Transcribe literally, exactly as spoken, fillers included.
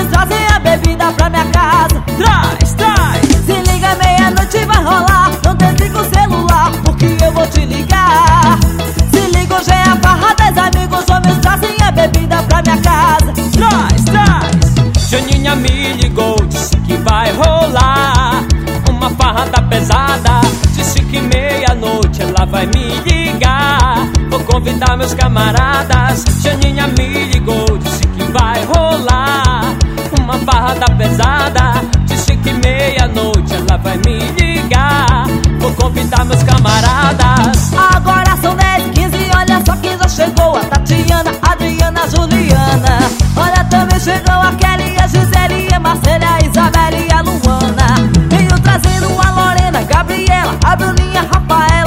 trazem a bebida pra minha casa. Traz, traz. Se liga, meia-noite vai rolar. Não desliga o celular, porque eu vou te ligar. Se liga, hoje é a farra dos amigos. Homens trazem a bebida pra minha casa. Traz, traz. Janinha me ligou, disse que vai rolar uma farrada pesada. Disse que meia-noite ela vai me ligar. Vou convidar meus camaradas. Janinha me ligou, disse que vai rolar uma farrada pesada. Disse que meia-noite ela vai me ligar. Vou convidar meus camaradas. Agora são dez, quinze, olha só quem já chegou. A Tatiana, a Adriana, a Juliana. Olha, também chegou a Kelly, a Gisele, a Marcela, a Isabela e a Luana. Venho trazendo a Lorena, Gabriela, a Bruninha, a Rafaela,